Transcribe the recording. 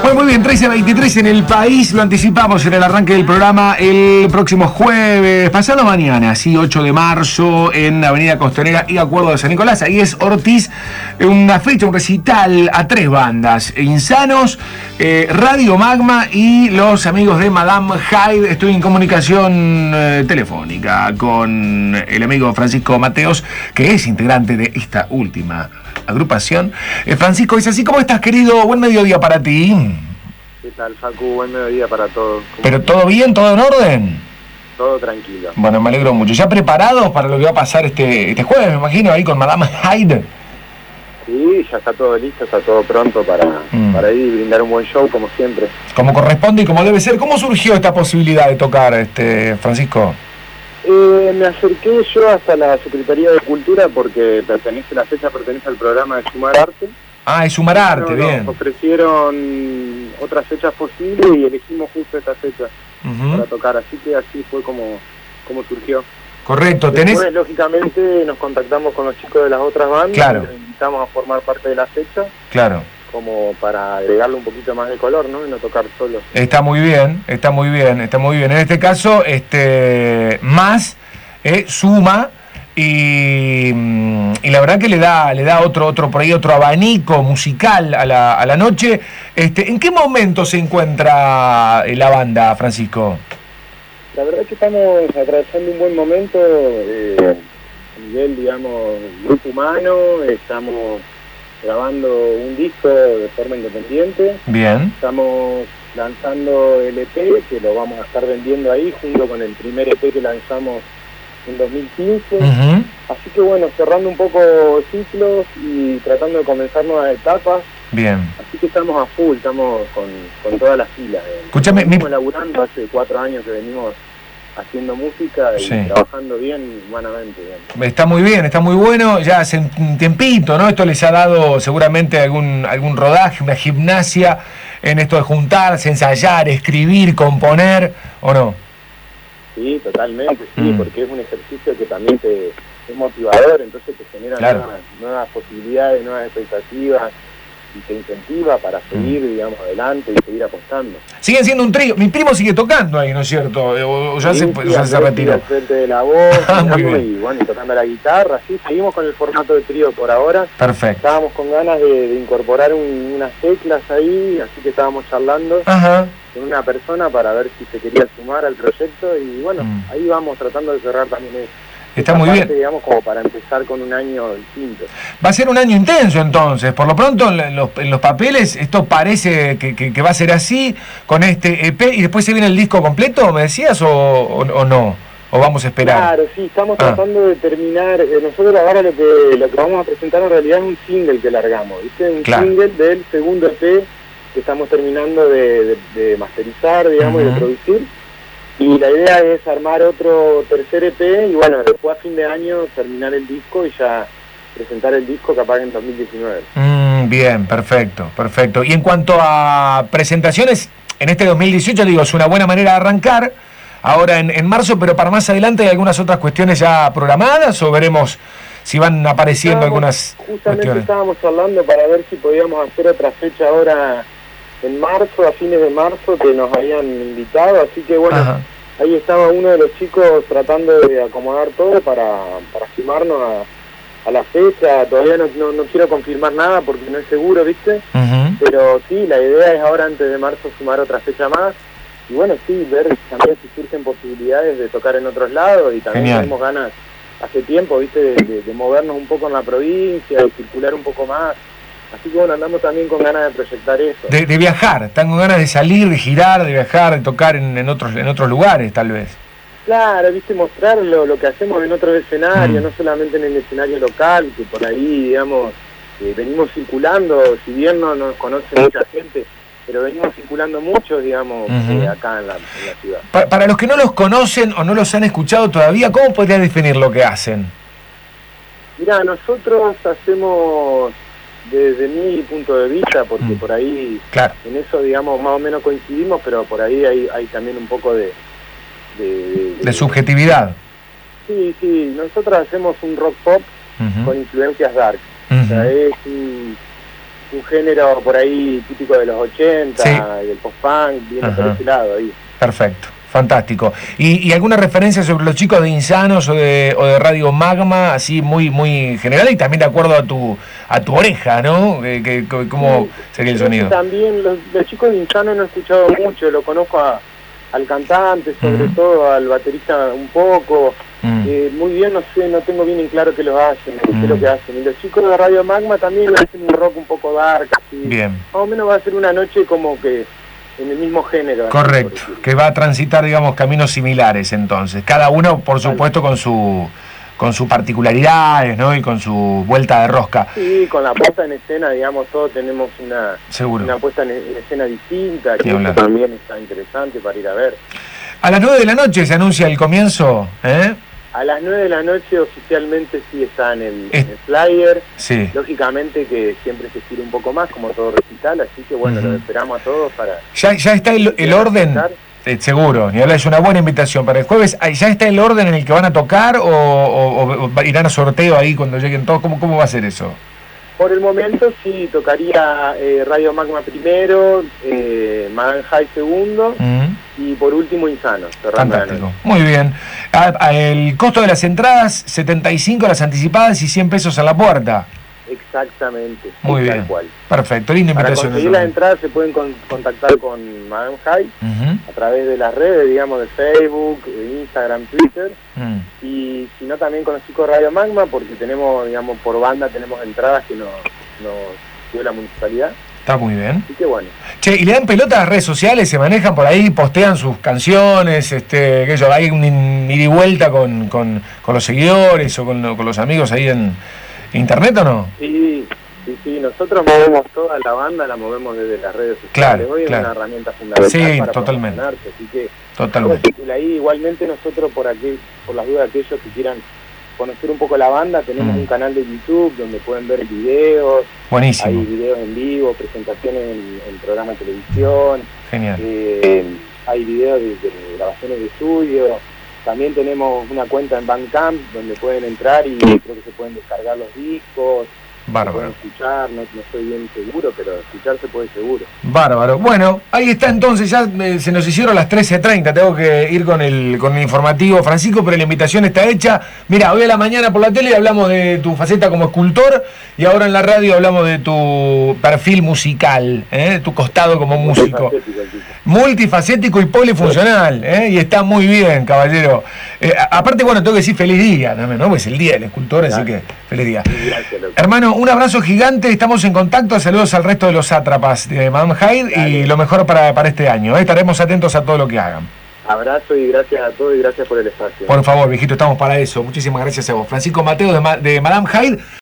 Bueno, muy bien, 13:23 en el país, lo anticipamos en el arranque del programa el próximo jueves, pasado mañana, sí, 8 de marzo, en Avenida Costanera y Acuerdo de San Nicolás. Ahí es Ortiz, una fecha, un recital a 3 bandas, Insanos, Radio Magma y los amigos de Madame Hyde. Estoy en comunicación telefónica con el amigo Francisco Mateos, que es integrante de esta última agrupación. Francisco, ¿es así? ¿Cómo estás, querido? Buen mediodía para ti. ¿Qué tal, Facu? Buen mediodía para todos. ¿Pero todo bien? ¿Todo en orden? Todo tranquilo. Bueno, me alegro mucho. ¿Ya preparados para lo que va a pasar este jueves, me imagino, ahí con Madame Hyde? Sí, ya está todo listo, está todo pronto para ir y brindar un buen show, como siempre. Como corresponde y como debe ser. ¿Cómo surgió esta posibilidad de tocar, Francisco? Me acerqué yo hasta la Secretaría de Cultura porque la fecha pertenece al programa de Sumar Arte. Ah, es Sumar Arte, bien. Nos ofrecieron otras fechas posibles y elegimos justo esta fecha para tocar, así que así fue como surgió. Correcto. Después, lógicamente, nos contactamos con los chicos de las otras bandas, claro, y los invitamos a formar parte de la fecha. Claro. Como para agregarle un poquito más de color, ¿no? Y no tocar solo. Está muy bien. En este caso, más suma y la verdad que le da otro por ahí, otro abanico musical a la noche. ¿En qué momento se encuentra la banda, Francisco? La verdad es que estamos atravesando un buen momento a nivel, digamos, grupo humano. Estamos grabando un disco de forma independiente. Bien. Estamos lanzando el EP, que lo vamos a estar vendiendo ahí, junto con el primer EP que lanzamos en 2015. Así que bueno, cerrando un poco ciclos y tratando de comenzar nuevas etapas. Bien. Así que estamos a full, estamos con todas las filas. Escúchame, estamos laburando hace 4 años que venimos haciendo música y trabajando bien humanamente. Bien. Está muy bien, está muy bueno, ya hace un tiempito, ¿no? Esto les ha dado seguramente algún rodaje, una gimnasia en esto de juntarse, ensayar, escribir, componer, ¿o no? Sí, totalmente, sí, porque es un ejercicio que también es motivador, entonces te genera nuevas posibilidades, nuevas expectativas, y te incentiva para seguir, digamos, adelante y seguir apostando. Siguen siendo un trío. Mi primo sigue tocando ahí, ¿no es cierto? O ya se retiró. Al frente de la voz, y bueno, y tocando la guitarra, sí, seguimos con el formato de trío por ahora. Perfecto. Estábamos con ganas de incorporar unas teclas ahí, así que estábamos charlando con una persona para ver si se quería sumar al proyecto y bueno, ahí vamos tratando de cerrar también eso. Está muy bien. Digamos, como para empezar con un año distinto. Va a ser un año intenso entonces. Por lo pronto en los papeles esto parece que va a ser así con este EP y después se viene el disco completo, ¿me decías? ¿O no? ¿O vamos a esperar? Claro, sí, estamos tratando de terminar. Nosotros ahora lo que vamos a presentar en realidad es un single que largamos, ¿viste? Un single del segundo EP que estamos terminando de masterizar, digamos, y de producir. Y la idea es armar otro tercer EP y bueno, después a fin de año terminar el disco y ya presentar el disco capaz en 2019. Bien, perfecto. Y en cuanto a presentaciones, en este 2018, digo, es una buena manera de arrancar, ahora en marzo, pero para más adelante hay algunas otras cuestiones ya programadas o veremos si van apareciendo algunas cuestiones. Estábamos hablando para ver si podíamos hacer otra fecha ahora en marzo, a fines de marzo, que nos habían invitado, así que bueno, ahí estaba uno de los chicos tratando de acomodar todo para sumarnos a la fecha. Todavía no quiero confirmar nada porque no es seguro, ¿viste? Pero sí, la idea es ahora antes de marzo sumar otra fecha más y bueno, sí, ver también si surgen posibilidades de tocar en otros lados y también tenemos ganas hace tiempo, ¿viste? De movernos un poco en la provincia, de circular un poco más. Así que bueno, andamos también con ganas de proyectar eso. De viajar, están con ganas de salir, de girar, de viajar, de tocar en otros lugares, tal vez. Claro, viste, mostrar lo que hacemos en otros escenarios, no solamente en el escenario local, que por ahí, digamos, venimos circulando, si bien no nos conoce mucha gente, pero venimos circulando mucho, digamos, acá en la ciudad. Para los que no los conocen o no los han escuchado todavía, ¿cómo podrías definir lo que hacen? Mirá, nosotros hacemos... Desde mi punto de vista, porque por ahí en eso, digamos, más o menos coincidimos, pero por ahí hay también un poco de subjetividad. Sí, nosotros hacemos un rock pop con influencias dark. O sea, es un género por ahí típico de los 80, sí, del post-punk, viene por ese lado ahí. Perfecto. Fantástico. ¿Y alguna referencia sobre los chicos de Insanos o de Radio Magma, así muy general y también de acuerdo a tu oreja, ¿no? ¿Cómo sería el sonido? También los chicos de Insanos no he escuchado mucho, lo conozco al cantante, sobre todo al baterista un poco. Muy bien, no sé, no tengo bien en claro qué lo hacen, qué es lo que hacen. Y los chicos de Radio Magma también hacen un rock un poco dark, así. Bien. Más o menos va a ser una noche como que en el mismo género. Correcto, que va a transitar, digamos, caminos similares entonces. Cada uno, por supuesto, con sus particularidades, ¿no? Y con su vuelta de rosca. Sí, con la puesta en escena, digamos, todos tenemos una puesta en escena distinta, que también está interesante para ir a ver. A las 9 de la noche se anuncia el comienzo, ¿eh? A las 9 de la noche oficialmente sí está en el flyer. Sí. Lógicamente que siempre se estira un poco más, como todo recital, así que bueno, los esperamos a todos para... Ya está el orden, seguro, y ahora es una buena invitación para el jueves. ¿Ya está el orden en el que van a tocar o irán a sorteo ahí cuando lleguen todos? ¿Cómo va a ser eso? Por el momento sí, tocaría Radio Magma primero, Madame High segundo, y por último Insanos. Fantástico, muy bien. El costo de las entradas, 75 las anticipadas y 100 pesos a la puerta. Exactamente. Muy bien. Cual. Perfecto, linda invitación. Para conseguir las entradas se pueden contactar con Madame High a través de las redes, digamos, de Facebook, de Instagram, Twitter. Y si no, también con los chicos de Radio Magma, porque tenemos, digamos, por banda tenemos entradas que nos dio la municipalidad. Está muy bien. Así que bueno. Che, ¿y le dan pelota a las redes sociales? ¿Se manejan por ahí? ¿Postean sus canciones? ¿Hay un ida y vuelta con los seguidores o con los amigos ahí en internet o no? Sí, nosotros movemos toda la banda, la movemos desde las redes sociales. Claro, hoy es una herramienta fundamental para totalmente. Así que totalmente. Ahí igualmente nosotros por las dudas de aquellos que quieran conocer un poco la banda, tenemos un canal de YouTube donde pueden ver videos. Buenísimo. Hay videos en vivo, presentaciones en programas de televisión. Genial. Hay videos de grabaciones de estudio. También tenemos una cuenta en Bandcamp donde pueden entrar y creo que se pueden descargar los discos. Bárbaro. Pueden escuchar, no estoy bien seguro, pero escuchar se puede seguro. Bárbaro. Bueno, ahí está entonces, ya se nos hicieron las 13:30, tengo que ir con el informativo, Francisco, pero la invitación está hecha. Mira, hoy a la mañana por la tele hablamos de tu faceta como escultor y ahora en la radio hablamos de tu perfil musical, tu costado como músico. Multifacético y polifuncional, y está muy bien, caballero. Aparte, bueno, tengo que decir feliz día también, ¿no? Pues es el día del escultor, así que feliz día. Gracias, loco. Hermano, un abrazo gigante, estamos en contacto, saludos al resto de los sátrapas de Madame Hyde y lo mejor para este año. Estaremos atentos a todo lo que hagan. Abrazo y gracias a todos y gracias por el espacio. Por favor, viejito, estamos para eso. Muchísimas gracias a vos. Francisco Mateo de Madame Hyde.